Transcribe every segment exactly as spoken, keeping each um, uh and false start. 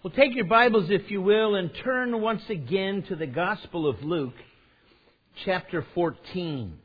Well, take your Bibles, if you will, and turn once again to the Gospel of Luke, chapter fourteen.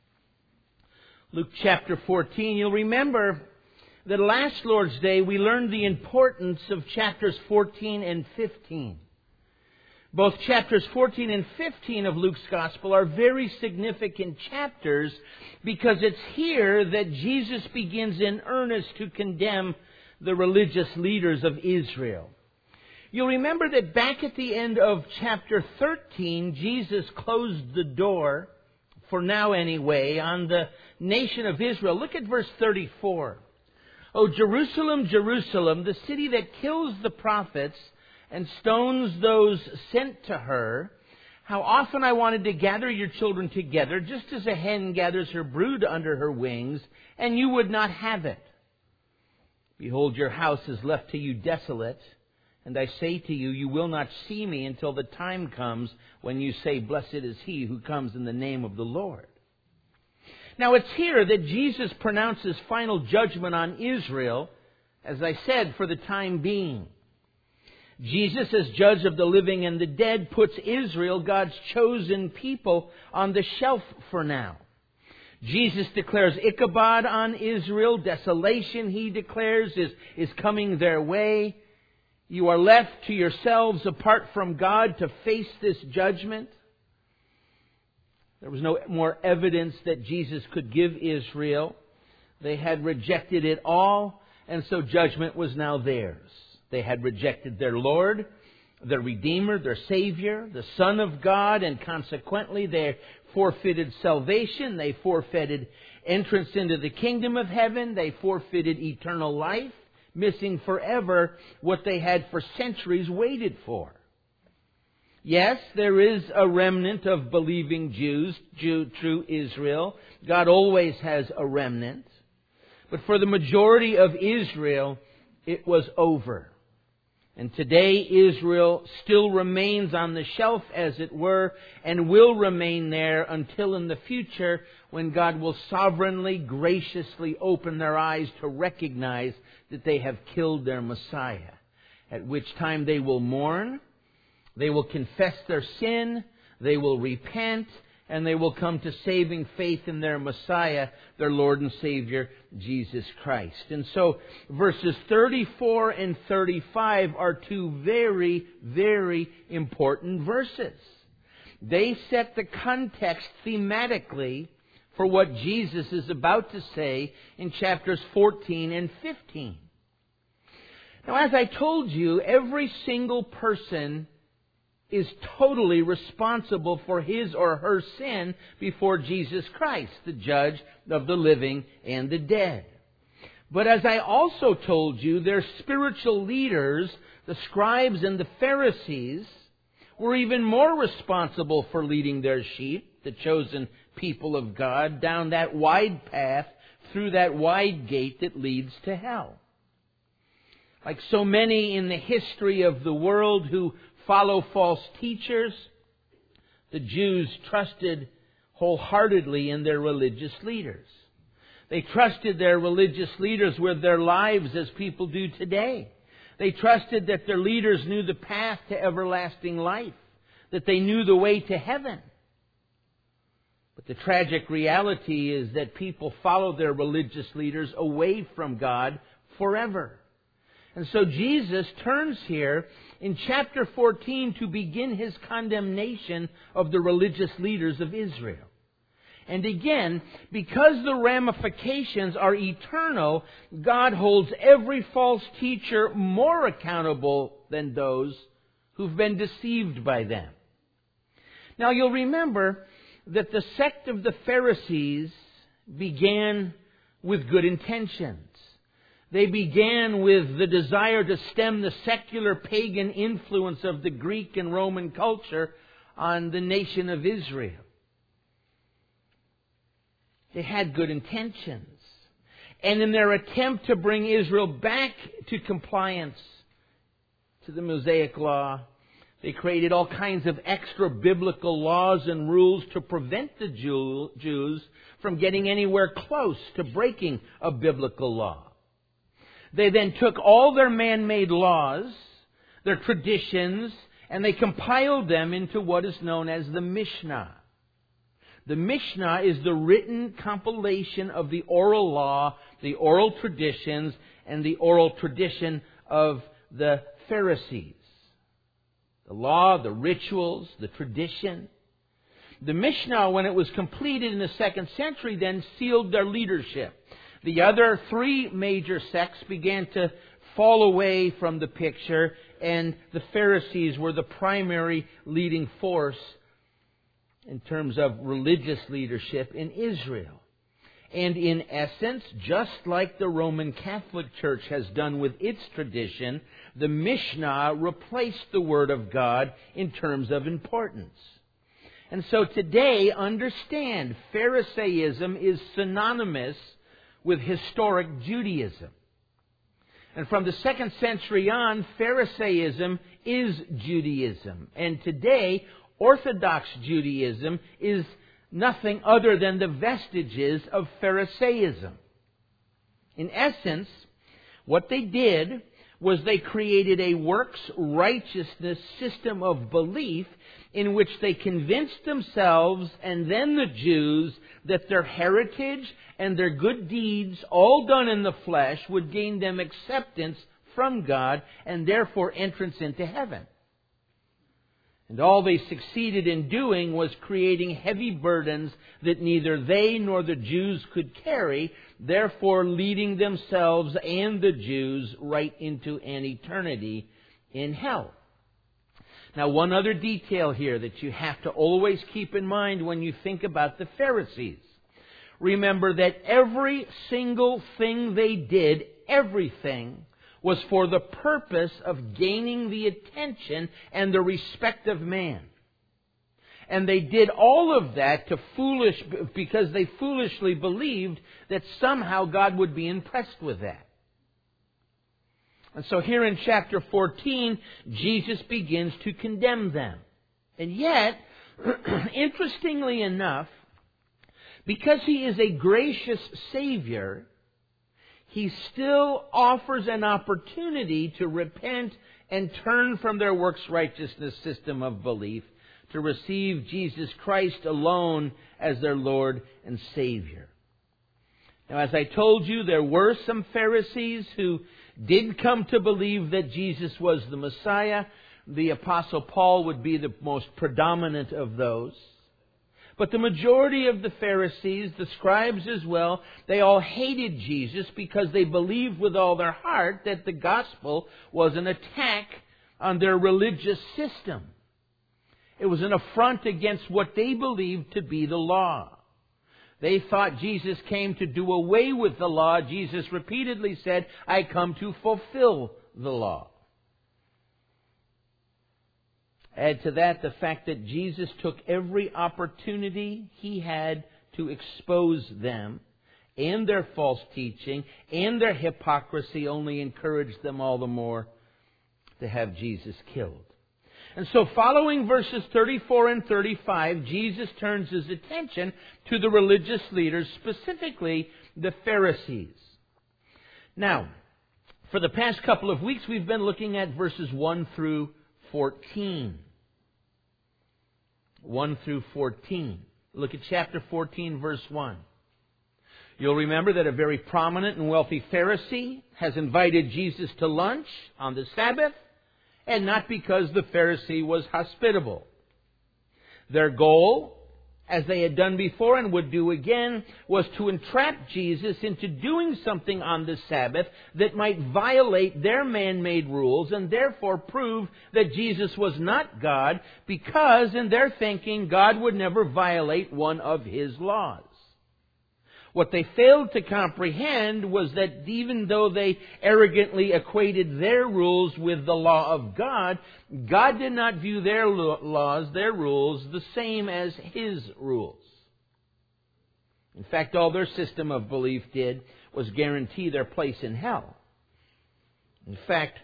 Luke chapter fourteen. You'll remember that last Lord's Day we learned the importance of chapters fourteen and fifteen. Both chapters fourteen and fifteen of Luke's Gospel are very significant chapters because it's here that Jesus begins in earnest to condemn the religious leaders of Israel. You'll remember that back at the end of chapter thirteen, Jesus closed the door, for now anyway, on the nation of Israel. Look at verse thirty-four. "O Jerusalem, Jerusalem, the city that kills the prophets and stones those sent to her, how often I wanted to gather your children together, just as a hen gathers her brood under her wings, and you would not have it. Behold, your house is left to you desolate. And I say to you, you will not see me until the time comes when you say, blessed is he who comes in the name of the Lord." Now it's here that Jesus pronounces final judgment on Israel, as I said, for the time being. Jesus, as judge of the living and the dead, puts Israel, God's chosen people, on the shelf for now. Jesus declares Ichabod on Israel. Desolation, he declares, is, is coming their way. You are left to yourselves apart from God to face this judgment. There was no more evidence that Jesus could give Israel. They had rejected it all, and so judgment was now theirs. They had rejected their Lord, their Redeemer, their Savior, the Son of God, and consequently they forfeited salvation. They forfeited entrance into the kingdom of heaven. They forfeited eternal life, missing forever what they had for centuries waited for. Yes, there is a remnant of believing Jews, Jew, true Israel. God always has a remnant. But for the majority of Israel, it was over. And today Israel still remains on the shelf, as it were, and will remain there until in the future when God will sovereignly, graciously open their eyes to recognize that they have killed their Messiah. At which time they will mourn, they will confess their sin, they will repent, and they will come to saving faith in their Messiah, their Lord and Savior, Jesus Christ. And so verses thirty-four and thirty-five are two very, very important verses. They set the context thematically for what Jesus is about to say in chapters fourteen and fifteen. Now, as I told you, every single person is totally responsible for his or her sin before Jesus Christ, the judge of the living and the dead. But as I also told you, their spiritual leaders, the scribes and the Pharisees, were even more responsible for leading their sheep, the chosen people of God, down that wide path through that wide gate that leads to hell. Like so many in the history of the world who follow false teachers, the Jews trusted wholeheartedly in their religious leaders. They trusted their religious leaders with their lives as people do today. They trusted that their leaders knew the path to everlasting life, that they knew the way to heaven. But the tragic reality is that people follow their religious leaders away from God forever. And so Jesus turns here in chapter fourteen to begin his condemnation of the religious leaders of Israel. And again, because the ramifications are eternal, God holds every false teacher more accountable than those who've been deceived by them. Now you'll remember that the sect of the Pharisees began with good intentions. They began with the desire to stem the secular pagan influence of the Greek and Roman culture on the nation of Israel. They had good intentions. And in their attempt to bring Israel back to compliance to the Mosaic Law, they created all kinds of extra biblical laws and rules to prevent the Jew, Jews from getting anywhere close to breaking a biblical law. They then took all their man-made laws, their traditions, and they compiled them into what is known as the Mishnah. The Mishnah is the written compilation of the oral law, the oral traditions, and the oral tradition of the Pharisees. The law, the rituals, the tradition. The Mishnah, when it was completed in the second century, then sealed their leadership. The other three major sects began to fall away from the picture, and the Pharisees were the primary leading force in terms of religious leadership in Israel. And in essence, just like the Roman Catholic Church has done with its tradition, the Mishnah replaced the Word of God in terms of importance. And so today, understand, Pharisaism is synonymous with historic Judaism. And from the second century on, Pharisaism is Judaism. And today, Orthodox Judaism is nothing other than the vestiges of Pharisaism. In essence, what they did was they created a works righteousness system of belief in which they convinced themselves and then the Jews that their heritage and their good deeds, all done in the flesh, would gain them acceptance from God and therefore entrance into heaven. And all they succeeded in doing was creating heavy burdens that neither they nor the Jews could carry, therefore leading themselves and the Jews right into an eternity in hell. Now, one other detail here that you have to always keep in mind when you think about the Pharisees. Remember that every single thing they did, everything, was for the purpose of gaining the attention and the respect of man. And they did all of that to foolish because they foolishly believed that somehow God would be impressed with that. And so here in chapter fourteen, Jesus begins to condemn them. And yet, interestingly enough, because He is a gracious Savior, He still offers an opportunity to repent and turn from their works righteousness system of belief to receive Jesus Christ alone as their Lord and Savior. Now, as I told you, there were some Pharisees who did come to believe that Jesus was the Messiah. The Apostle Paul would be the most predominant of those. But the majority of the Pharisees, the scribes as well, they all hated Jesus because they believed with all their heart that the gospel was an attack on their religious system. It was an affront against what they believed to be the law. They thought Jesus came to do away with the law. Jesus repeatedly said, "I come to fulfill the law." Add to that the fact that Jesus took every opportunity He had to expose them, and their false teaching and their hypocrisy only encouraged them all the more to have Jesus killed. And so following verses thirty-four and thirty-five, Jesus turns His attention to the religious leaders, specifically the Pharisees. Now, for the past couple of weeks, we've been looking at verses one through fourteen. one through fourteen. Look at chapter fourteen, verse one. You'll remember that a very prominent and wealthy Pharisee has invited Jesus to lunch on the Sabbath, and not because the Pharisee was hospitable. Their goal, as they had done before and would do again, was to entrap Jesus into doing something on the Sabbath that might violate their man-made rules and therefore prove that Jesus was not God, because in their thinking God would never violate one of His laws. What they failed to comprehend was that even though they arrogantly equated their rules with the law of God, God did not view their laws, their rules, the same as His rules. In fact, all their system of belief did was guarantee their place in hell. In fact,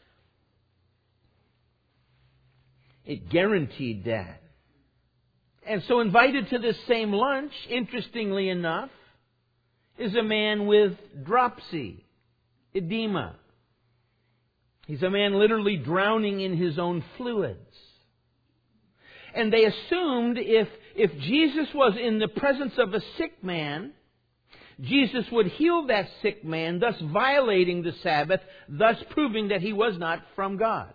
it guaranteed that. And so invited to this same lunch, interestingly enough, is a man with dropsy, edema. He's a man literally drowning in his own fluids. And they assumed if, if Jesus was in the presence of a sick man, Jesus would heal that sick man, thus violating the Sabbath, thus proving that he was not from God.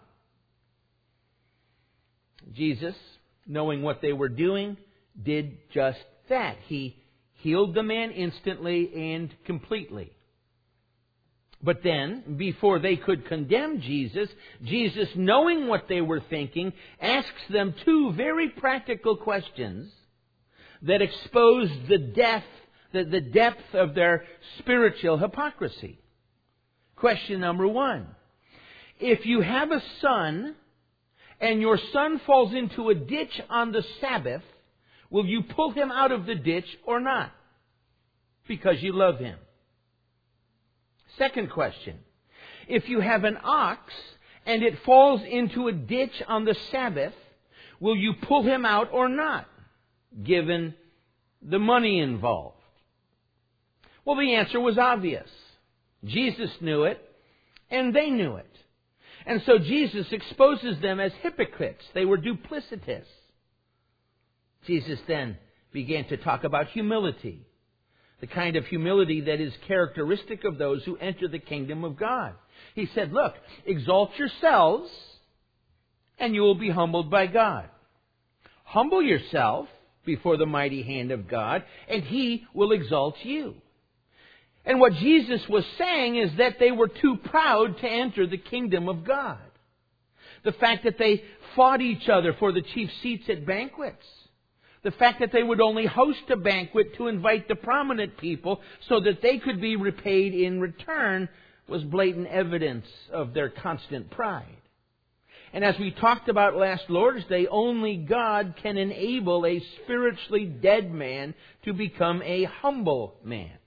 Jesus, knowing what they were doing, did just that. He healed the man instantly and completely. But then, before they could condemn Jesus, Jesus, knowing what they were thinking, asks them two very practical questions that expose the depth, the, the depth of their spiritual hypocrisy. Question number one. If you have a son, and your son falls into a ditch on the Sabbath, will you pull him out of the ditch or not? Because you love him. Second question. If you have an ox and it falls into a ditch on the Sabbath, will you pull him out or not, given the money involved? Well, the answer was obvious. Jesus knew it, and they knew it. And so Jesus exposes them as hypocrites. They were duplicitous. Jesus then began to talk about humility. The kind of humility that is characteristic of those who enter the kingdom of God. He said, look, exalt yourselves and you will be humbled by God. Humble yourself before the mighty hand of God and He will exalt you. And what Jesus was saying is that they were too proud to enter the kingdom of God. The fact that they fought each other for the chief seats at banquets. The fact that they would only host a banquet to invite the prominent people so that they could be repaid in return was blatant evidence of their constant pride. And as we talked about last Lord's Day, only God can enable a spiritually dead man to become a humble man.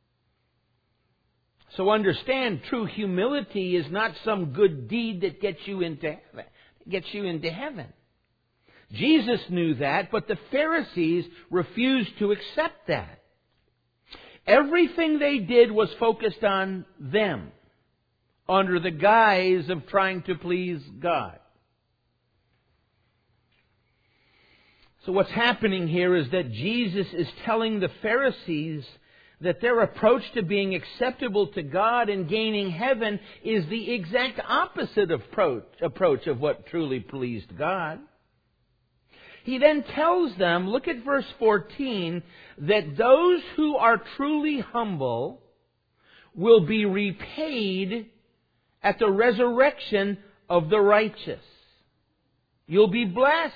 So understand, true humility is not some good deed that gets you into heaven. Gets you into heaven. Jesus knew that, but the Pharisees refused to accept that. Everything they did was focused on them, under the guise of trying to please God. So what's happening here is that Jesus is telling the Pharisees that their approach to being acceptable to God and gaining heaven is the exact opposite approach, approach of what truly pleased God. He then tells them, look at verse fourteen, that those who are truly humble will be repaid at the resurrection of the righteous. You'll be blessed.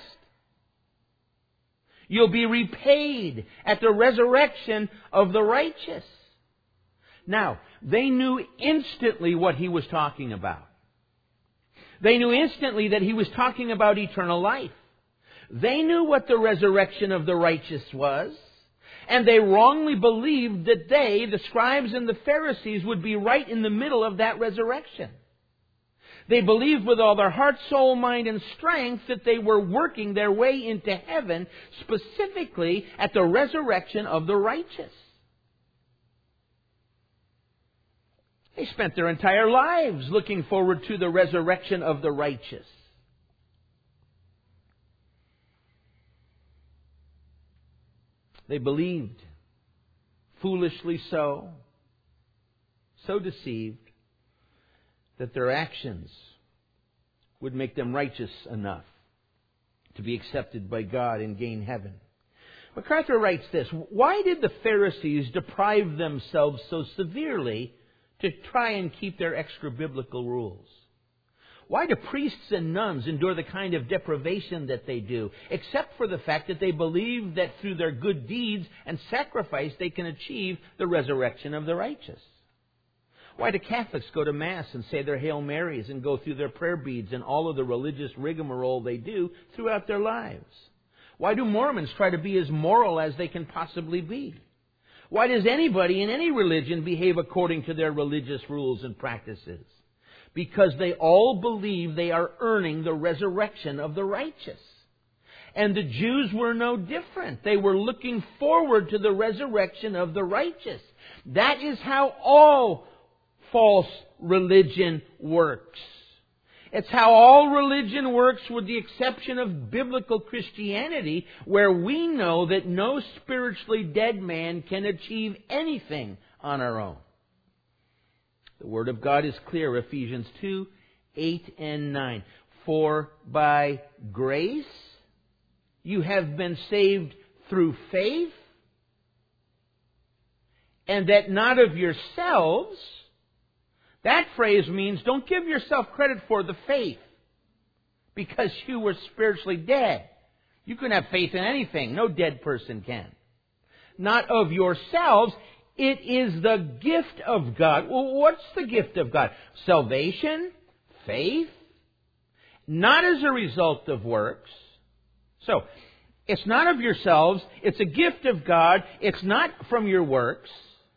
You'll be repaid at the resurrection of the righteous. Now, they knew instantly what he was talking about. They knew instantly that he was talking about eternal life. They knew what the resurrection of the righteous was, and they wrongly believed that they, the scribes and the Pharisees, would be right in the middle of that resurrection. They believed with all their heart, soul, mind, and strength that they were working their way into heaven, specifically at the resurrection of the righteous. They spent their entire lives looking forward to the resurrection of the righteous. They believed, foolishly so, so deceived, that their actions would make them righteous enough to be accepted by God and gain heaven. MacArthur writes this: why did the Pharisees deprive themselves so severely to try and keep their extra-biblical rules? Why do priests and nuns endure the kind of deprivation that they do, except for the fact that they believe that through their good deeds and sacrifice they can achieve the resurrection of the righteous? Why do Catholics go to Mass and say their Hail Marys and go through their prayer beads and all of the religious rigmarole they do throughout their lives? Why do Mormons try to be as moral as they can possibly be? Why does anybody in any religion behave according to their religious rules and practices? Because they all believe they are earning the resurrection of the righteous. And the Jews were no different. They were looking forward to the resurrection of the righteous. That is how all false religion works. It's how all religion works with the exception of biblical Christianity, where we know that no spiritually dead man can achieve anything on our own. The Word of God is clear, Ephesians two, eight and nine. For by grace you have been saved through faith, and that not of yourselves. That phrase means don't give yourself credit for the faith because you were spiritually dead. You can have faith in anything. No dead person can. Not of yourselves. It is the gift of God. Well, what's the gift of God? Salvation, faith, not as a result of works. So, it's not of yourselves. It's a gift of God. It's not from your works.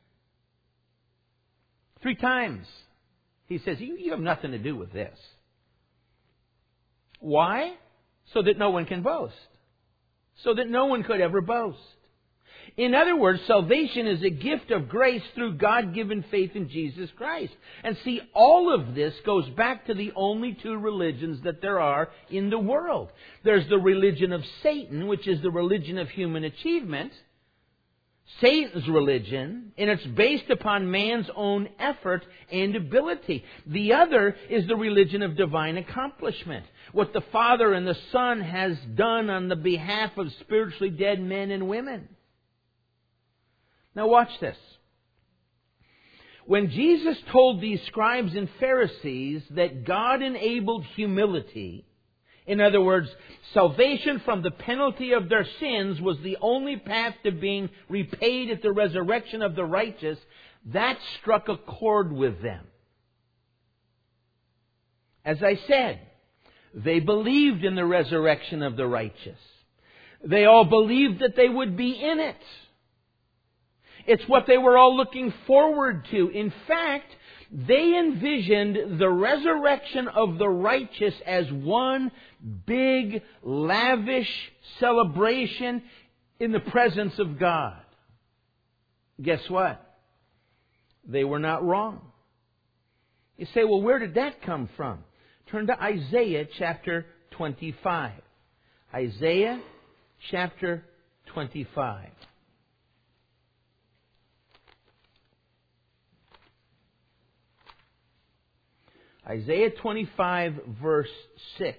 Three times he says, you, you have nothing to do with this. Why? So that no one can boast. So that no one could ever boast. In other words, salvation is a gift of grace through God-given faith in Jesus Christ. And see, all of this goes back to the only two religions that there are in the world. There's the religion of Satan, which is the religion of human achievement. Satan's religion, and it's based upon man's own effort and ability. The other is the religion of divine accomplishment. What the Father and the Son has done on the behalf of spiritually dead men and women. Now watch this. When Jesus told these scribes and Pharisees that God enabled humility, in other words, salvation from the penalty of their sins was the only path to being repaid at the resurrection of the righteous, that struck a chord with them. As I said, they believed in the resurrection of the righteous. They all believed that they would be in it. It's what they were all looking forward to. In fact, they envisioned the resurrection of the righteous as one big, lavish celebration in the presence of God. Guess what? They were not wrong. You say, well, where did that come from? Turn to Isaiah chapter twenty-five. Isaiah chapter twenty-five. Isaiah twenty-five, verse six.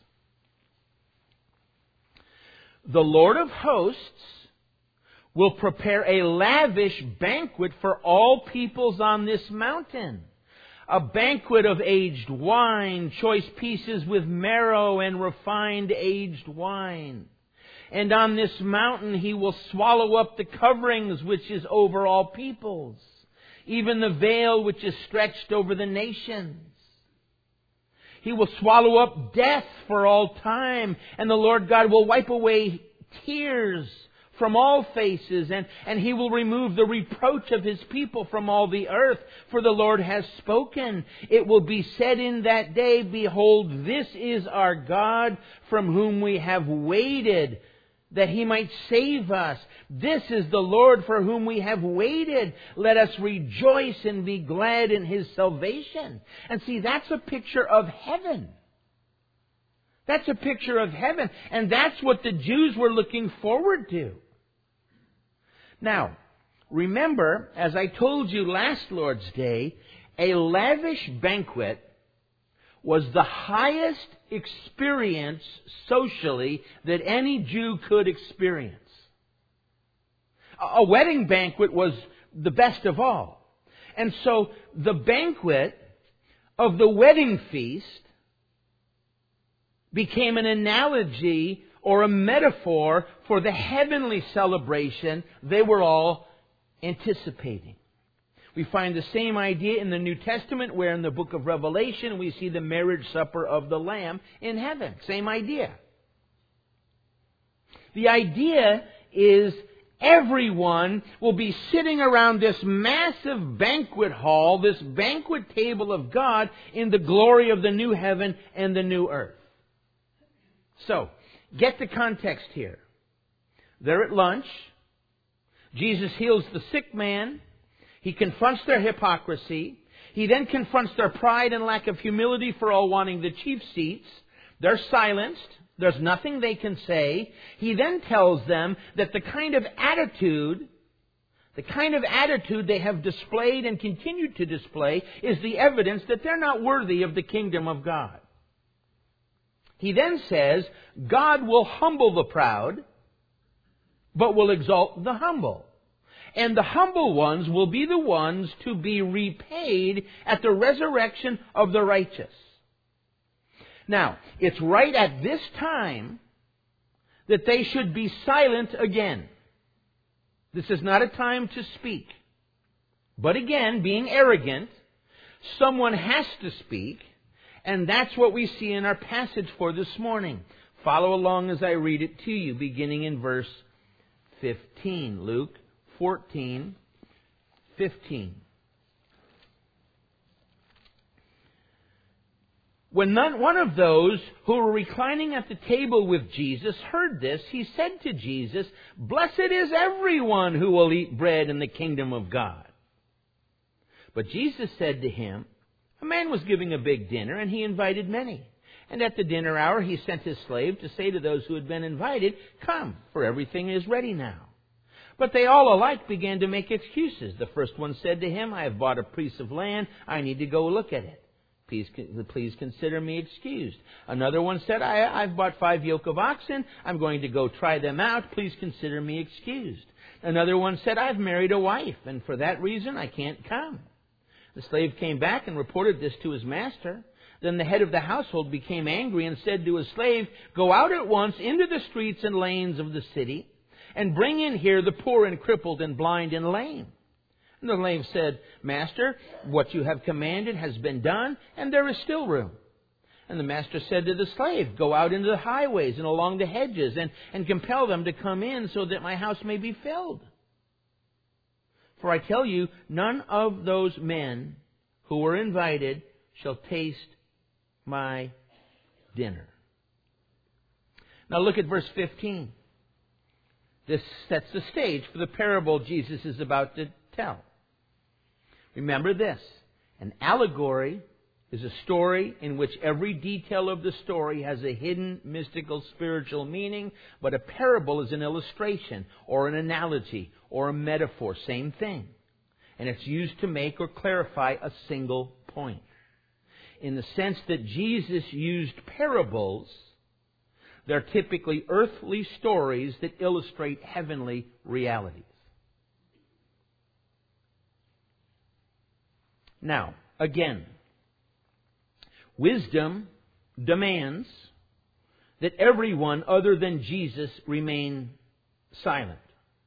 The Lord of hosts will prepare a lavish banquet for all peoples on this mountain. A banquet of aged wine, choice pieces with marrow and refined aged wine. And on this mountain he will swallow up the coverings which is over all peoples, even the veil which is stretched over the nations. He will swallow up death for all time, and the Lord God will wipe away tears from all faces, and, and He will remove the reproach of His people from all the earth, for the Lord has spoken. It will be said in that day, behold, this is our God from whom we have waited, that He might save us. This is the Lord for whom we have waited. Let us rejoice and be glad in His salvation. And see, that's a picture of heaven. That's a picture of heaven. And that's what the Jews were looking forward to. Now, remember, as I told you last Lord's Day, a lavish banquet was the highest experience socially that any Jew could experience. A wedding banquet was the best of all. And so the banquet of the wedding feast became an analogy or a metaphor for the heavenly celebration they were all anticipating. We find the same idea in the New Testament, where in the book of Revelation we see the marriage supper of the Lamb in heaven. Same idea. The idea is everyone will be sitting around this massive banquet hall, this banquet table of God, in the glory of the new heaven and the new earth. So, get the context here. They're at lunch. Jesus heals the sick man. He confronts their hypocrisy. He He then confronts their pride and lack of humility for all wanting the chief seats. They're silenced. There's nothing they can say. He then tells them that the kind of attitude, the kind of attitude they have displayed and continue to display is the evidence that they're not worthy of the kingdom of God. He then says, God will humble the proud, but will exalt the humble. And the humble ones will be the ones to be repaid at the resurrection of the righteous. Now, it's right at this time that they should be silent again. This is not a time to speak. But again, being arrogant, someone has to speak, and that's what we see in our passage for this morning. Follow along as I read it to you, beginning in verse fifteen. Luke fourteen, fifteen. When none, one of those who were reclining at the table with Jesus heard this, he said to Jesus, "Blessed is everyone who will eat bread in the kingdom of God." But Jesus said to him, "A man was giving a big dinner, and he invited many. And at the dinner hour he sent his slave to say to those who had been invited, 'Come, for everything is ready now.' But they all alike began to make excuses. The first one said to him, 'I have bought a piece of land. I need to go look at it. Please, please consider me excused.' Another one said, I, I've bought five yoke of oxen. I'm going to go try them out. Please consider me excused." Another one said, "I've married a wife, and for that reason I can't come." The slave came back and reported this to his master. Then the head of the household became angry and said to his slave, "Go out at once into the streets and lanes of the city, and bring in here the poor and crippled and blind and lame." And the slave said, "Master, what you have commanded has been done, and there is still room." And the master said to the slave, "Go out into the highways and along the hedges, and, and compel them to come in, so that my house may be filled. For I tell you, none of those men who were invited shall taste my dinner." Now look at verse fifteen. This sets the stage for the parable Jesus is about to tell. Remember this: an allegory is a story in which every detail of the story has a hidden, mystical, spiritual meaning, but a parable is an illustration or an analogy or a metaphor, same thing. And it's used to make or clarify a single point. In the sense that Jesus used parables, they're typically earthly stories that illustrate heavenly realities. Now, again, wisdom demands that everyone other than Jesus remain silent.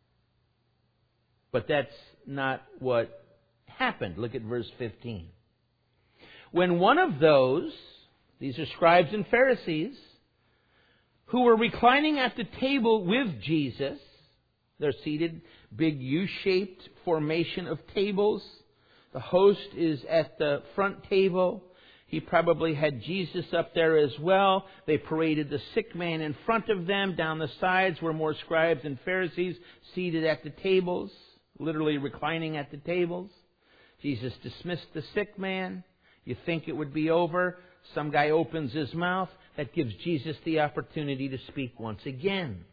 But that's not what happened. Look at verse fifteen. When one of those, these are scribes and Pharisees, who were reclining at the table with Jesus, they're seated, big U-shaped formation of tables. The host is at the front table. He probably had Jesus up there as well. They paraded the sick man in front of them. Down the sides were more scribes and Pharisees seated at the tables, literally reclining at the tables. Jesus dismissed the sick man. You think it would be over. Some guy opens his mouth. That gives Jesus the opportunity to speak once again.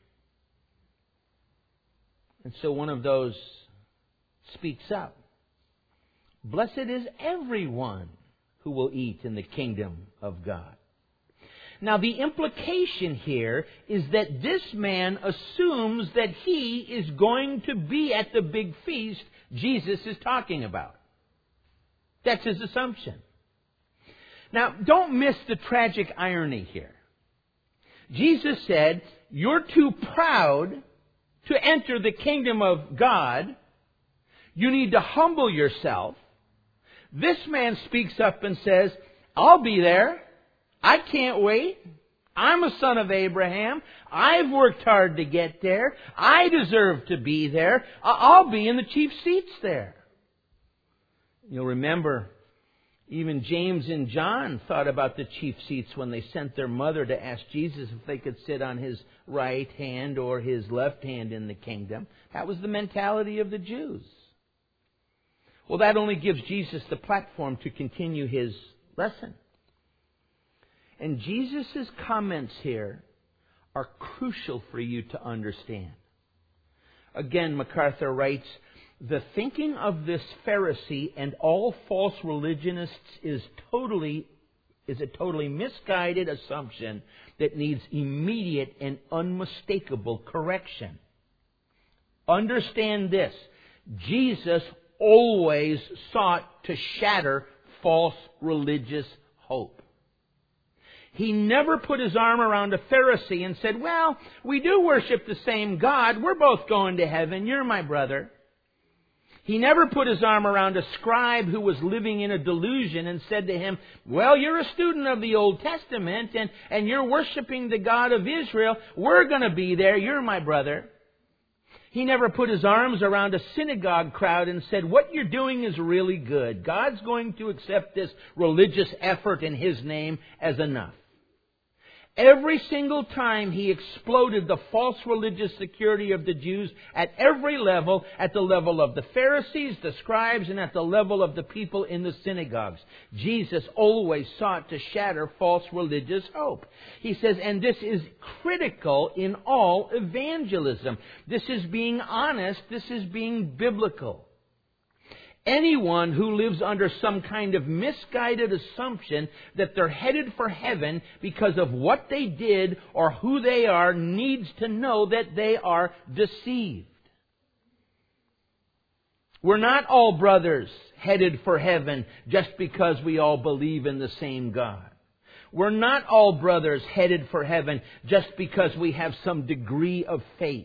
And so one of those speaks up. "Blessed is everyone who will eat in the kingdom of God." Now the implication here is that this man assumes that he is going to be at the big feast Jesus is talking about. That's his assumption. Now, don't miss the tragic irony here. Jesus said, "You're too proud to enter the kingdom of God. You need to humble yourself." This man speaks up and says, "I'll be there. I can't wait. I'm a son of Abraham. I've worked hard to get there. I deserve to be there. I'll be in the chief seats there." You'll remember even James and John thought about the chief seats when they sent their mother to ask Jesus if they could sit on his right hand or his left hand in the kingdom. That was the mentality of the Jews. Well, that only gives Jesus the platform to continue his lesson. And Jesus' comments here are crucial for you to understand. Again, MacArthur writes, the thinking of this Pharisee and all false religionists is totally is a totally misguided assumption that needs immediate and unmistakable correction. Understand this. Jesus always sought to shatter false religious hope. He never put his arm around a Pharisee and said, well, we do worship the same God. We're both going to heaven. You're my brother. He never put his arm around a scribe who was living in a delusion and said to him, well, you're a student of the Old Testament and, and you're worshiping the God of Israel. We're going to be there. You're my brother. He never put his arms around a synagogue crowd and said, what you're doing is really good. God's going to accept this religious effort in His name as enough. Every single time he exploded the false religious security of the Jews at every level, at the level of the Pharisees, the scribes, and at the level of the people in the synagogues. Jesus always sought to shatter false religious hope. He says, and this is critical in all evangelism. This is being honest. This is being biblical. Anyone who lives under some kind of misguided assumption that they're headed for heaven because of what they did or who they are needs to know that they are deceived. We're not all brothers headed for heaven just because we all believe in the same God. We're not all brothers headed for heaven just because we have some degree of faith.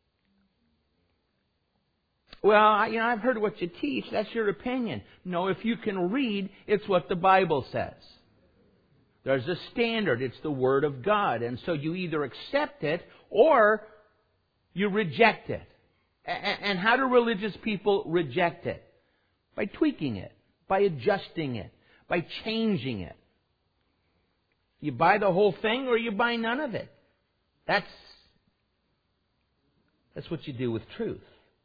Well, you know, I've heard what you teach. That's your opinion. No, if you can read, it's what the Bible says. There's a standard. It's the Word of God. And so you either accept it or you reject it. And how do religious people reject it? By tweaking it, by adjusting it, by changing it. You buy the whole thing or you buy none of it. That's, that's what you do with truth.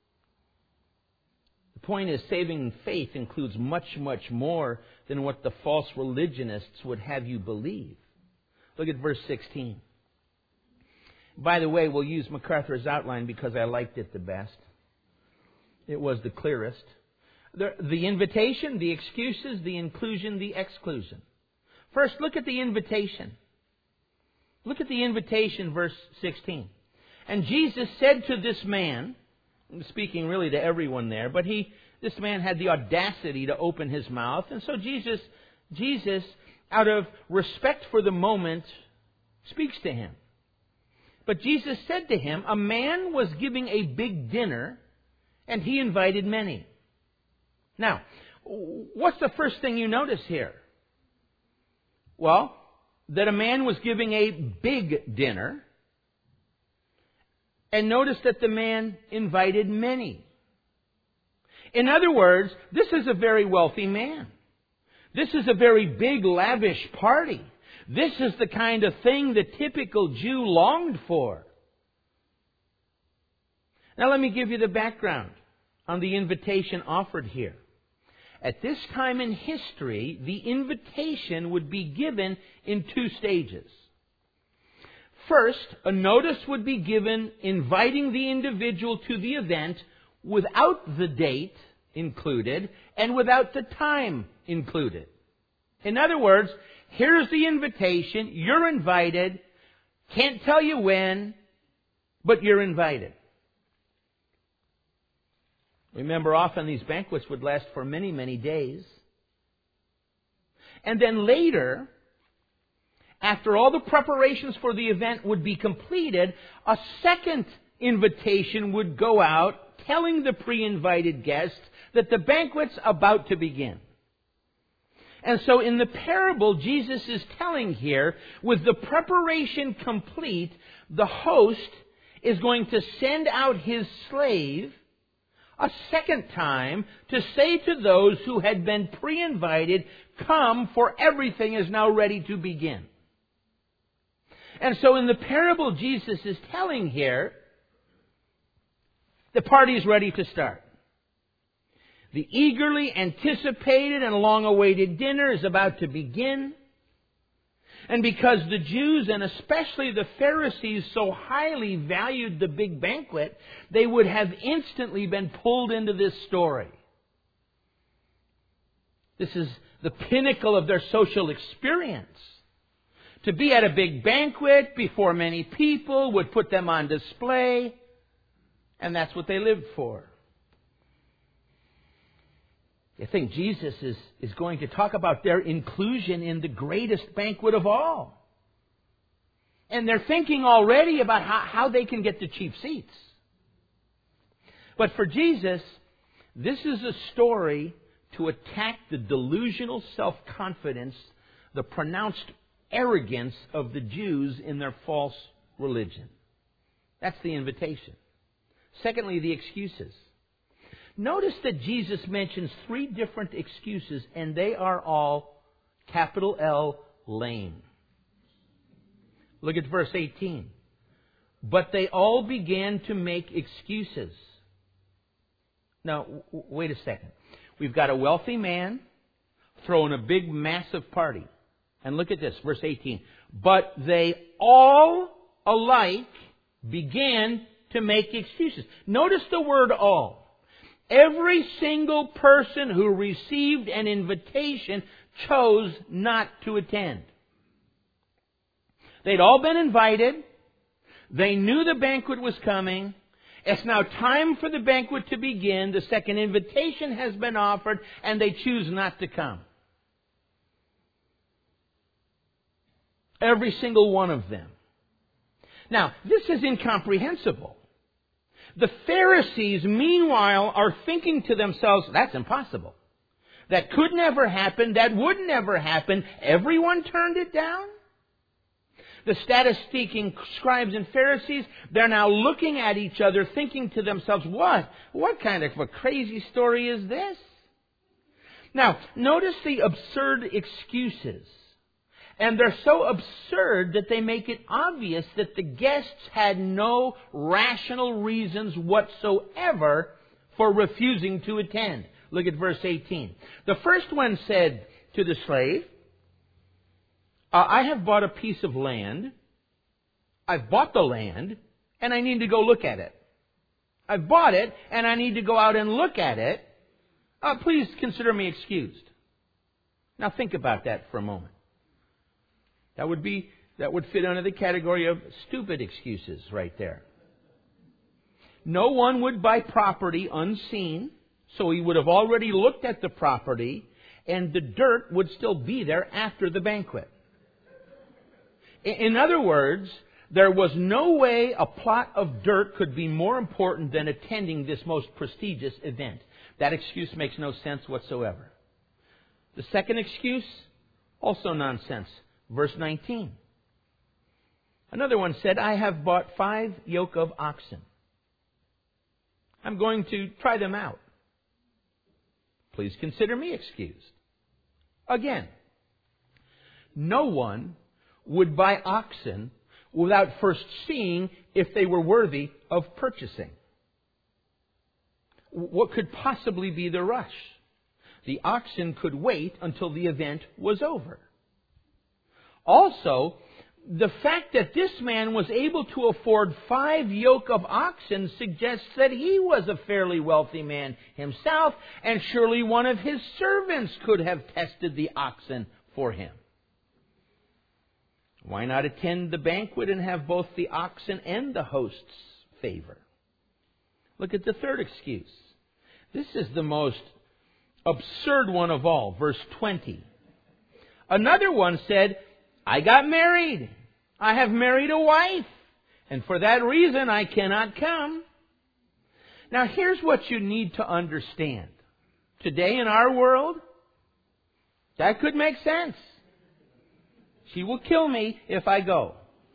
The point is, saving faith includes much, much more than what the false religionists would have you believe. Look at verse sixteen. By the way, we'll use MacArthur's outline because I liked it the best. It was the clearest. The, the invitation, the excuses, the inclusion, the exclusion. First, look at the invitation. Look at the invitation, verse sixteen. And Jesus said to this man, speaking really to everyone there, but he, this man had the audacity to open his mouth. And so Jesus, Jesus, out of respect for the moment, speaks to him. But Jesus said to him, a man was giving a big dinner, and he invited many. Now, what's the first thing you notice here? Well, that a man was giving a big dinner. And notice that the man invited many. In other words, this is a very wealthy man. This is a very big, lavish party. This is the kind of thing the typical Jew longed for. Now let me give you the background on the invitation offered here. At this time in history, the invitation would be given in two stages. First, a notice would be given inviting the individual to the event without the date included and without the time included. In other words, here's the invitation, you're invited, can't tell you when, but you're invited. Remember, often these banquets would last for many, many days. And then later, after all the preparations for the event would be completed, a second invitation would go out telling the pre-invited guests that the banquet's about to begin. And so in the parable Jesus is telling here, with the preparation complete, the host is going to send out his slave a second time to say to those who had been pre-invited, come, for everything is now ready to begin. And so in the parable Jesus is telling here, the party is ready to start. The eagerly anticipated and long-awaited dinner is about to begin. And because the Jews, and especially the Pharisees, so highly valued the big banquet, they would have instantly been pulled into this story. This is the pinnacle of their social experience. To be at a big banquet before many people would put them on display, and that's what they lived for. I think Jesus is, is going to talk about their inclusion in the greatest banquet of all. And they're thinking already about how, how they can get the cheap seats. But for Jesus, this is a story to attack the delusional self-confidence, the pronounced arrogance of the Jews in their false religion. That's the invitation. Secondly, the excuses. Notice that Jesus mentions three different excuses, and they are all, capital L, lame. Look at verse eighteen. But they all began to make excuses. Now, w- wait a second. We've got a wealthy man throwing a big, massive party. And look at this, verse eighteen. But they all alike began to make excuses. Notice the word all. Every single person who received an invitation chose not to attend. They'd all been invited. They knew the banquet was coming. It's now time for the banquet to begin. The second invitation has been offered, and they choose not to come. Every single one of them. Now, this is incomprehensible. The Pharisees, meanwhile, are thinking to themselves, that's impossible. That could never happen. That would never happen. Everyone turned it down. The status-seeking scribes and Pharisees, they're now looking at each other, thinking to themselves, what? What kind of a crazy story is this? Now, notice the absurd excuses. And they're so absurd that they make it obvious that the guests had no rational reasons whatsoever for refusing to attend. Look at verse eighteen. The first one said to the slave, uh, I have bought a piece of land. I've bought the land, and I need to go look at it. I've bought it, and I need to go out and look at it. Uh, please consider me excused. Now think about that for a moment. That would be, that would fit under the category of stupid excuses right there. No one would buy property unseen, so he would have already looked at the property, and the dirt would still be there after the banquet. In other words, there was no way a plot of dirt could be more important than attending this most prestigious event. That excuse makes no sense whatsoever. The second excuse, also nonsense. Verse nineteen. Another one said, I have bought five yoke of oxen. I'm going to try them out. Please consider me excused. Again, no one would buy oxen without first seeing if they were worthy of purchasing. What could possibly be the rush? The oxen could wait until the event was over. Also, the fact that this man was able to afford five yoke of oxen suggests that he was a fairly wealthy man himself, and surely one of his servants could have tested the oxen for him. Why not attend the banquet and have both the oxen and the host's favor? Look at the third excuse. This is the most absurd one of all, verse twenty. Another one said, I got married. I have married a wife. And for that reason, I cannot come. Now, here's what you need to understand. Today in our world, that could make sense. She will kill me if I go.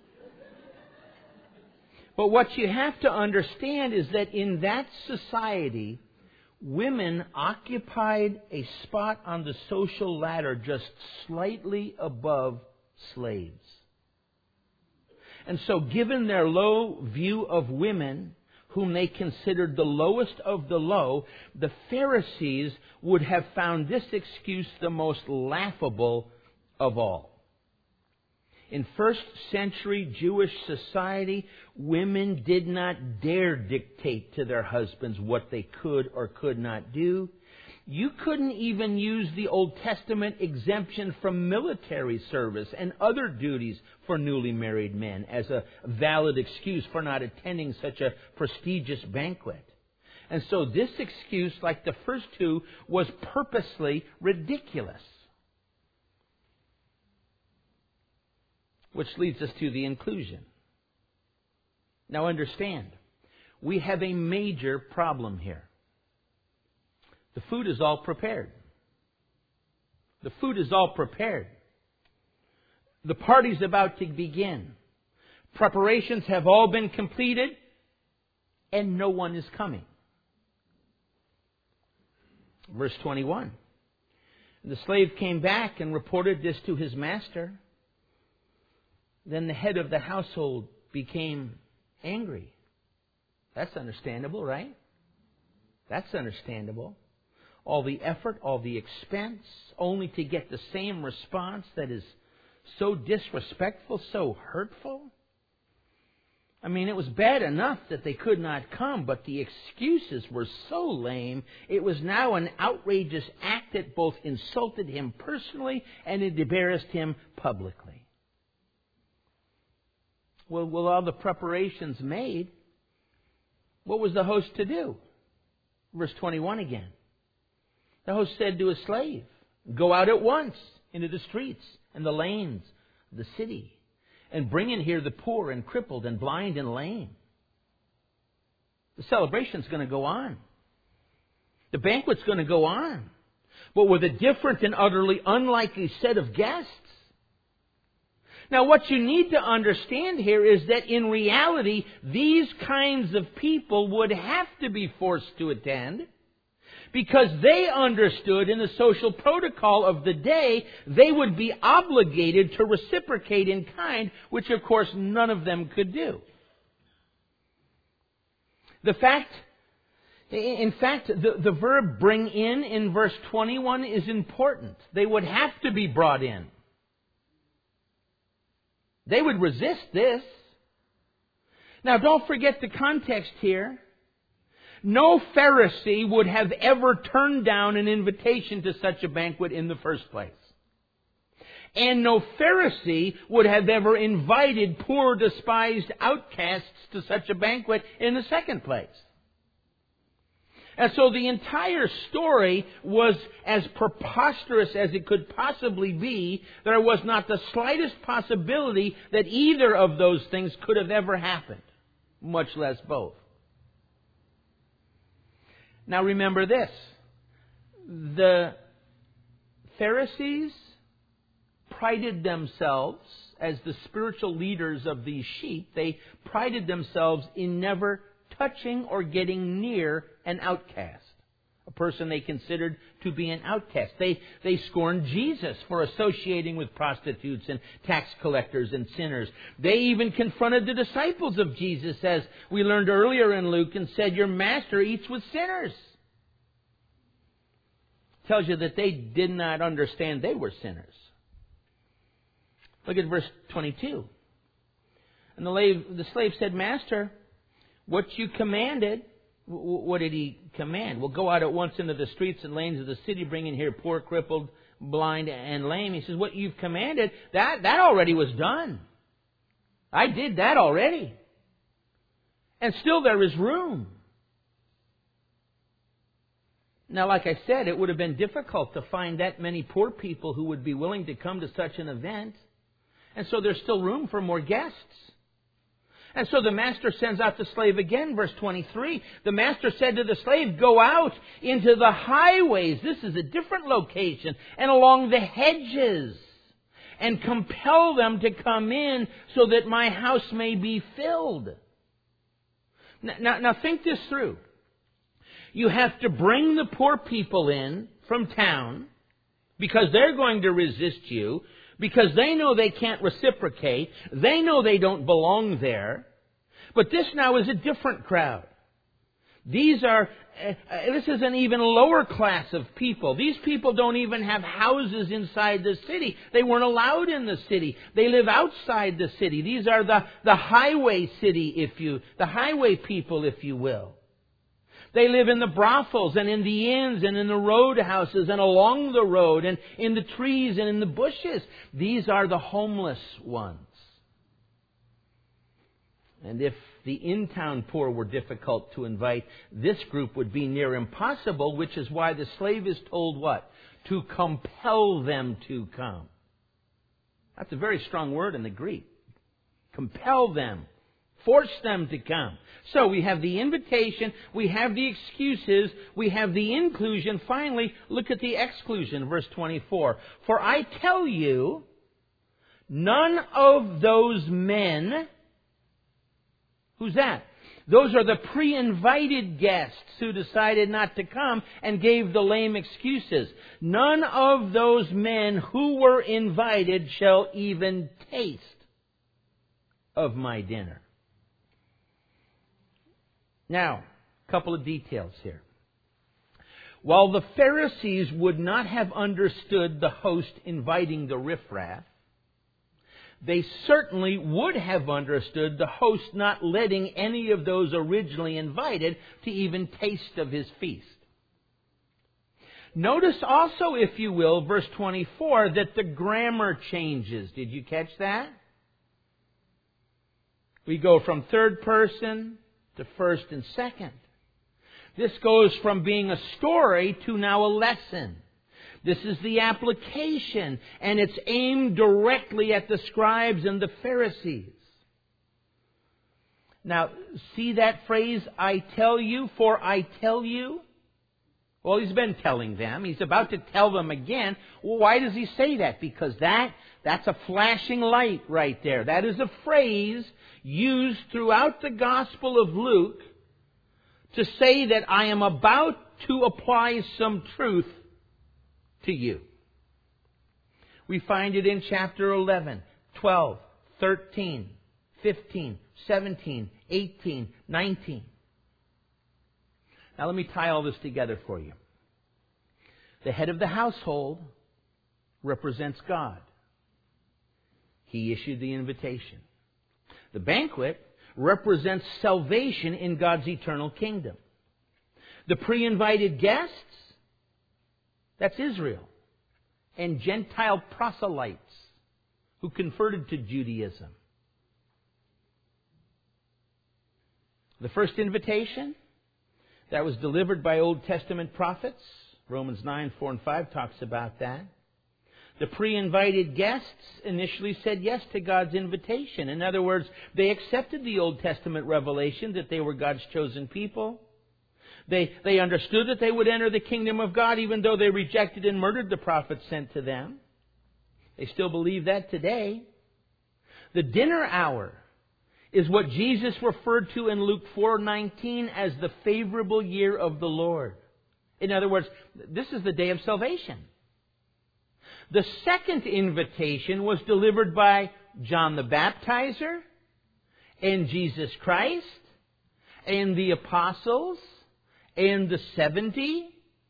But what you have to understand is that in that society, women occupied a spot on the social ladder just slightly above slaves. And so given their low view of women, whom they considered the lowest of the low, the Pharisees would have found this excuse the most laughable of all. In first century Jewish society, women did not dare dictate to their husbands what they could or could not do. You couldn't even use the Old Testament exemption from military service and other duties for newly married men as a valid excuse for not attending such a prestigious banquet. And so this excuse, like the first two, was purposely ridiculous. Which leads us to the inclusion. Now understand, we have a major problem here. The food is all prepared. The food is all prepared. The party's about to begin. Preparations have all been completed, and no one is coming. Verse twenty-one. The slave came back and reported this to his master. Then the head of the household became angry. That's understandable, right? That's understandable. All the effort, all the expense, only to get the same response that is so disrespectful, so hurtful. I mean, it was bad enough that they could not come, but the excuses were so lame, it was now an outrageous act that both insulted him personally and it embarrassed him publicly. Well, with all the preparations made, what was the host to do? Verse twenty-one again. The host said to his slave, "Go out at once into the streets and the lanes of the city, and bring in here the poor and crippled and blind and lame." The celebration's going to go on. The banquet's going to go on. But with a different and utterly unlikely set of guests. Now, what you need to understand here is that in reality, these kinds of people would have to be forced to attend, because they understood in the social protocol of the day, they would be obligated to reciprocate in kind, which of course none of them could do. The fact, in fact, the, the verb bring in in verse twenty-one is important. They would have to be brought in. They would resist this. Now, don't forget the context here. No Pharisee would have ever turned down an invitation to such a banquet in the first place. And no Pharisee would have ever invited poor, despised outcasts to such a banquet in the second place. And so the entire story was as preposterous as it could possibly be. There was not the slightest possibility that either of those things could have ever happened, much less both. Now remember this. The Pharisees prided themselves, as the spiritual leaders of these sheep, they prided themselves in never touching or getting near an outcast, a person they considered to be an outcast. They, they scorned Jesus for associating with prostitutes and tax collectors and sinners. They even confronted the disciples of Jesus, as we learned earlier in Luke, and said, "Your master eats with sinners." Tells you that they did not understand they were sinners. Look at verse twenty-two. And the slave, the slave said, "Master, what you commanded," what did he command? "Well, go out at once into the streets and lanes of the city, bring in here poor, crippled, blind, and lame." He says, what you've commanded, that, that already was done. I did that already. And still there is room. Now, like I said, it would have been difficult to find that many poor people who would be willing to come to such an event. And so there's still room for more guests. And so the master sends out the slave again, verse twenty-three. The master said to the slave, "Go out into the highways." This is a different location. "And along the hedges. And compel them to come in so that my house may be filled." Now, now, now think this through. You have to bring the poor people in from town because they're going to resist you, because they know they can't reciprocate. They know they don't belong there. But this now is a different crowd. These are, uh, this is an even lower class of people. These people don't even have houses inside the city. They weren't allowed in the city. They live outside the city. These are the, the highway city, if you, the highway people, if you will. They live in the brothels and in the inns and in the roadhouses and along the road and in the trees and in the bushes. These are the homeless ones. And if the in-town poor were difficult to invite, this group would be near impossible, which is why the slave is told what? To compel them to come. That's a very strong word in the Greek. Compel them. Force them to come. So we have the invitation, we have the excuses, we have the inclusion. Finally, look at the exclusion, verse twenty-four. For I tell you, none of those men... Who's that? Those are the pre-invited guests who decided not to come and gave the lame excuses. None of those men who were invited shall even taste of my dinner. Now, a couple of details here. While the Pharisees would not have understood the host inviting the riffraff, they certainly would have understood the host not letting any of those originally invited to even taste of his feast. Notice also, if you will, verse twenty-four, that the grammar changes. Did you catch that? We go from third person to first and second. This goes from being a story to now a lesson. This is the application, and it's aimed directly at the scribes and the Pharisees. Now, see that phrase, I tell you, for I tell you? Well, he's been telling them. He's about to tell them again. Well, why does he say that? Because that, that's a flashing light right there. That is a phrase used throughout the Gospel of Luke to say that I am about to apply some truth to you. We find it in chapter eleven, twelve, thirteen, fifteen, seventeen, eighteen, nineteen. Now let me tie all this together for you. The head of the household represents God. He issued the invitation. The banquet represents salvation in God's eternal kingdom. The pre-invited guests, that's Israel, and Gentile proselytes who converted to Judaism. The first invitation that was delivered by Old Testament prophets, Romans nine, four and five talks about that. The pre-invited guests initially said yes to God's invitation. In other words, they accepted the Old Testament revelation that they were God's chosen people. They, they understood that they would enter the kingdom of God even though they rejected and murdered the prophets sent to them. They still believe that today. The dinner hour is what Jesus referred to in Luke four nineteen as the favorable year of the Lord. In other words, this is the day of salvation. The second invitation was delivered by John the Baptizer and Jesus Christ and the apostles and the seventy.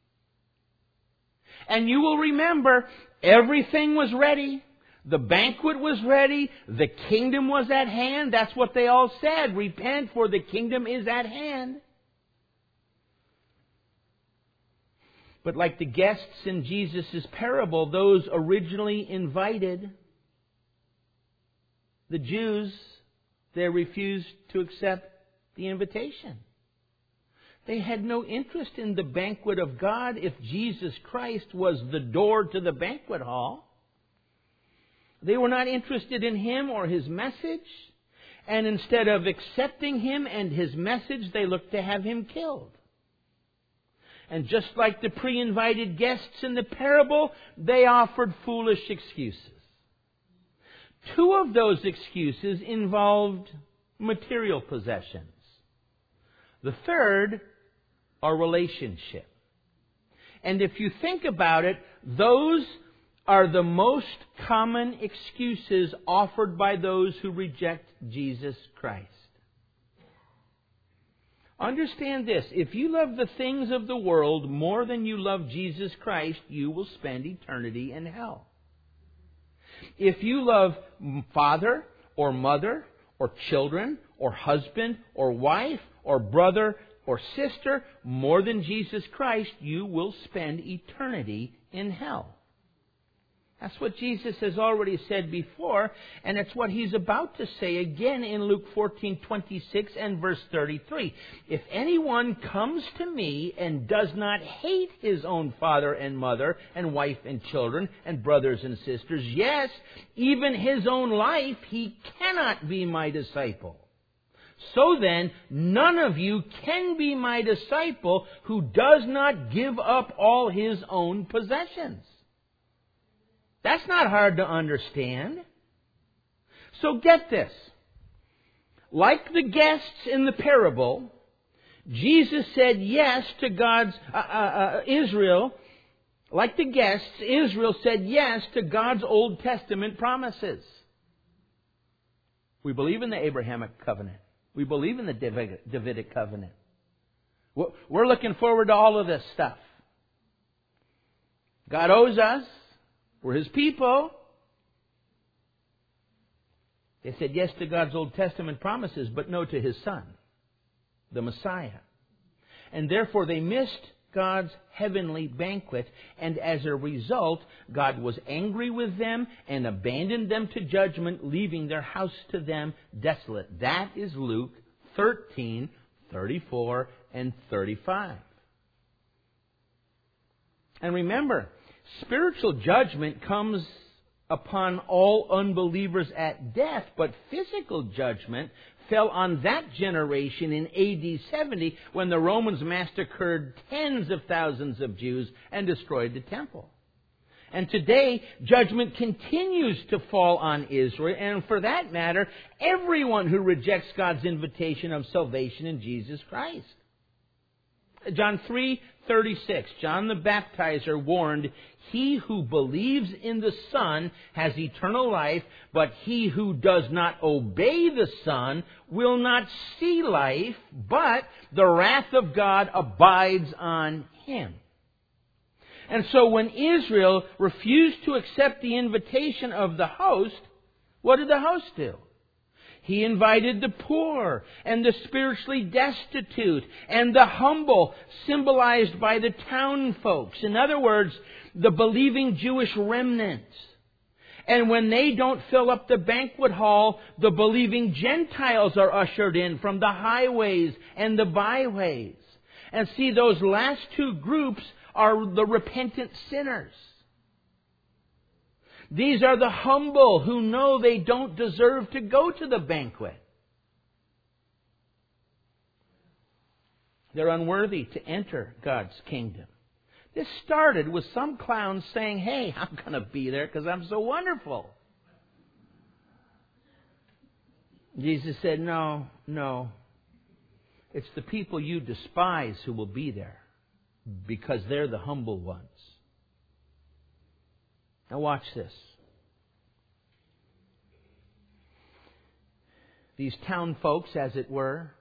And you will remember, everything was ready. The banquet was ready. The kingdom was at hand. That's what they all said. Repent, for the kingdom is at hand. But like the guests in Jesus' parable, those originally invited, the Jews, they refused to accept the invitation. They had no interest in the banquet of God if Jesus Christ was the door to the banquet hall. They were not interested in Him or His message. And instead of accepting Him and His message, they looked to have Him killed. And just like the pre-invited guests in the parable, they offered foolish excuses. Two of those excuses involved material possessions. The third, a relationship. And if you think about it, those are the most common excuses offered by those who reject Jesus Christ. Understand this. If you love the things of the world more than you love Jesus Christ, you will spend eternity in hell. If you love father or mother or children or husband or wife or brother or sister more than Jesus Christ, you will spend eternity in hell. That's what Jesus has already said before, and it's what He's about to say again in Luke fourteen twenty-six and verse thirty-three. If anyone comes to me and does not hate his own father and mother and wife and children and brothers and sisters, yes, even his own life, he cannot be my disciple. So then, none of you can be my disciple who does not give up all his own possessions. That's not hard to understand. So get this. Like the guests in the parable, Jesus said yes to God's, uh, uh, uh, Israel, like the guests, Israel said yes to God's Old Testament promises. We believe in the Abrahamic covenant. We believe in the Davidic covenant. We're looking forward to all of this stuff. God owes us. We're His people. They said yes to God's Old Testament promises, but no to His Son, the Messiah. And therefore they missed God's heavenly banquet, and as a result, God was angry with them and abandoned them to judgment, leaving their house to them desolate. That is Luke thirteen, thirty-four and thirty-five. And remember, spiritual judgment comes upon all unbelievers at death, but physical judgment fell on that generation in A D seventy when the Romans massacred tens of thousands of Jews and destroyed the temple. And today, judgment continues to fall on Israel, and for that matter, everyone who rejects God's invitation of salvation in Jesus Christ. John three thirty-six, John the Baptizer warned, "He who believes in the Son has eternal life, but he who does not obey the Son will not see life, but the wrath of God abides on him." And so when Israel refused to accept the invitation of the host, what did the host do? He invited the poor and the spiritually destitute and the humble, symbolized by the town folks. In other words, the believing Jewish remnant. And when they don't fill up the banquet hall, the believing Gentiles are ushered in from the highways and the byways. And see, those last two groups are the repentant sinners. These are the humble who know they don't deserve to go to the banquet. They're unworthy to enter God's kingdom. This started with some clowns saying, "Hey, I'm going to be there because I'm so wonderful." Jesus said, no, no. It's the people you despise who will be there because they're the humble ones. Now watch this. These town folks, as it were,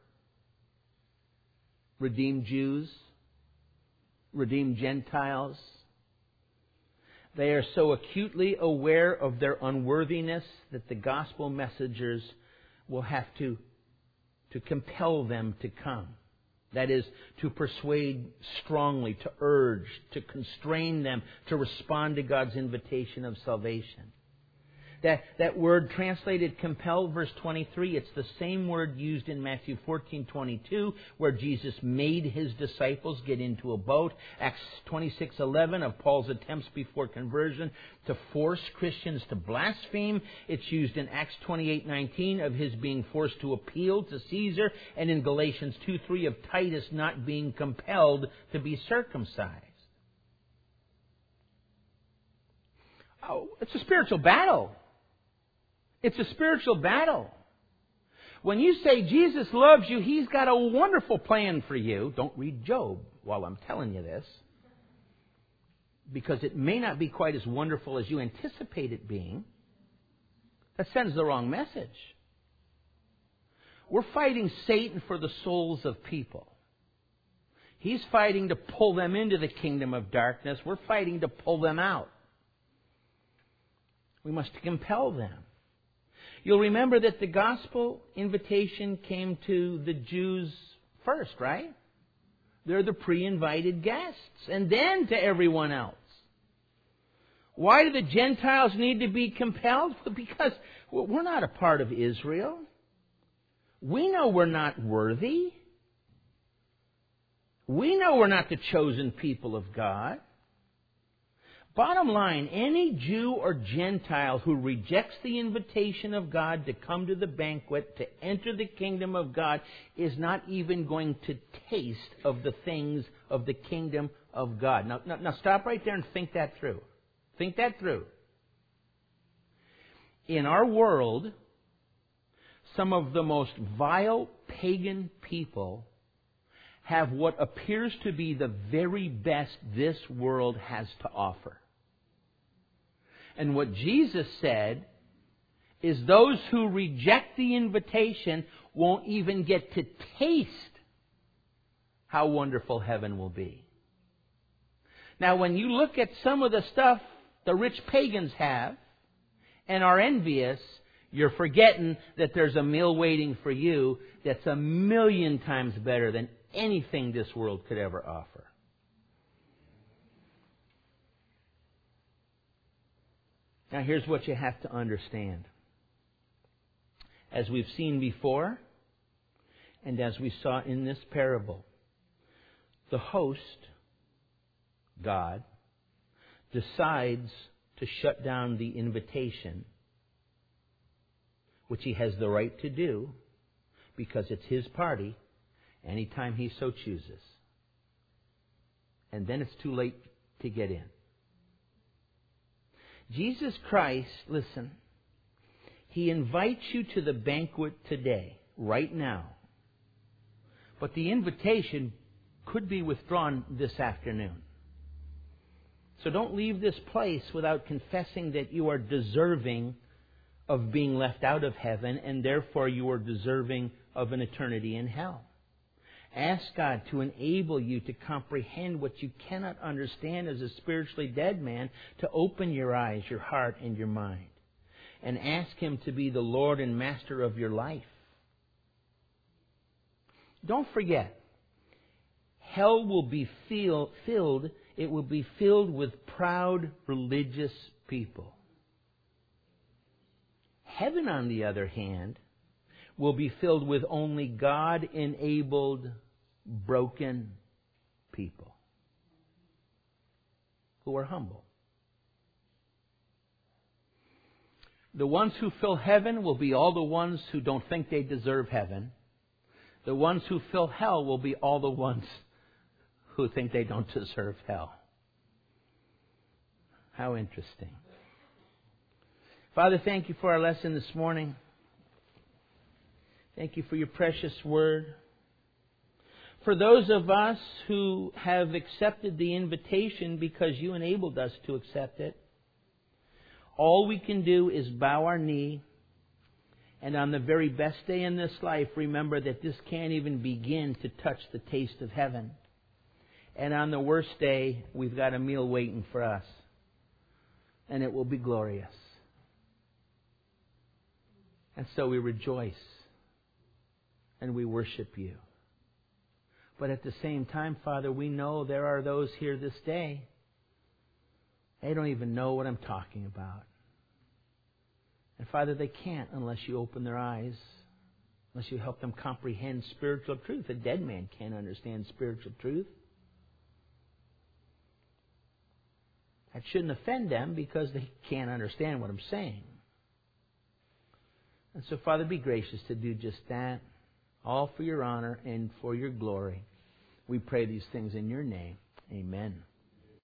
redeemed Jews, redeemed Gentiles, they are so acutely aware of their unworthiness that the gospel messengers will have to, to compel them to come. That is, to persuade strongly, to urge, to constrain them to respond to God's invitation of salvation. That, that word translated compel, verse twenty-three, it's the same word used in Matthew fourteen twenty-two, where Jesus made His disciples get into a boat. Acts twenty-six eleven of Paul's attempts before conversion to force Christians to blaspheme. It's used in Acts twenty-eight nineteen of His being forced to appeal to Caesar, and in Galatians two three of Titus not being compelled to be circumcised. Oh, it's a spiritual battle. It's a spiritual battle. When you say Jesus loves you, He's got a wonderful plan for you. Don't read Job while I'm telling you this, because it may not be quite as wonderful as you anticipate it being. That sends the wrong message. We're fighting Satan for the souls of people. He's fighting to pull them into the kingdom of darkness. We're fighting to pull them out. We must compel them. You'll remember that the gospel invitation came to the Jews first, right? They're the pre-invited guests, and then to everyone else. Why do the Gentiles need to be compelled? Because we're not a part of Israel. We know we're not worthy. We know we're not the chosen people of God. Bottom line, any Jew or Gentile who rejects the invitation of God to come to the banquet, to enter the kingdom of God, is not even going to taste of the things of the kingdom of God. Now, now, now stop right there and think that through. Think that through. In our world, some of the most vile pagan people have what appears to be the very best this world has to offer. And what Jesus said is those who reject the invitation won't even get to taste how wonderful heaven will be. Now, when you look at some of the stuff the rich pagans have and are envious, you're forgetting that there's a meal waiting for you that's a million times better than anything this world could ever offer. Now, here's what you have to understand. As we've seen before, and as we saw in this parable, the host, God, decides to shut down the invitation, which he has the right to do because it's his party anytime he so chooses. And then it's too late to get in. Jesus Christ, listen, he invites you to the banquet today, right now. But the invitation could be withdrawn this afternoon. So don't leave this place without confessing that you are deserving of being left out of heaven, and therefore you are deserving of an eternity in hell. Ask God to enable you to comprehend what you cannot understand as a spiritually dead man, to open your eyes, your heart, and your mind. And ask Him to be the Lord and Master of your life. Don't forget, hell will be feel, filled, it will be filled with proud religious people. Heaven, on the other hand, will be filled with only God-enabled, broken people who are humble. The ones who fill heaven will be all the ones who don't think they deserve heaven. The ones who fill hell will be all the ones who think they don't deserve hell. How interesting. Father, thank you for our lesson this morning. Thank you for your precious word. For those of us who have accepted the invitation because you enabled us to accept it, all we can do is bow our knee, and on the very best day in this life, remember that this can't even begin to touch the taste of heaven. And on the worst day, we've got a meal waiting for us, and it will be glorious. And so we rejoice and we worship you. But at the same time, Father, we know there are those here this day, they don't even know what I'm talking about. And Father, they can't unless you open their eyes, unless you help them comprehend spiritual truth. A dead man can't understand spiritual truth. That shouldn't offend them because they can't understand what I'm saying. And so, Father, be gracious to do just that, all for your honor and for your glory. We pray these things in your name. Amen.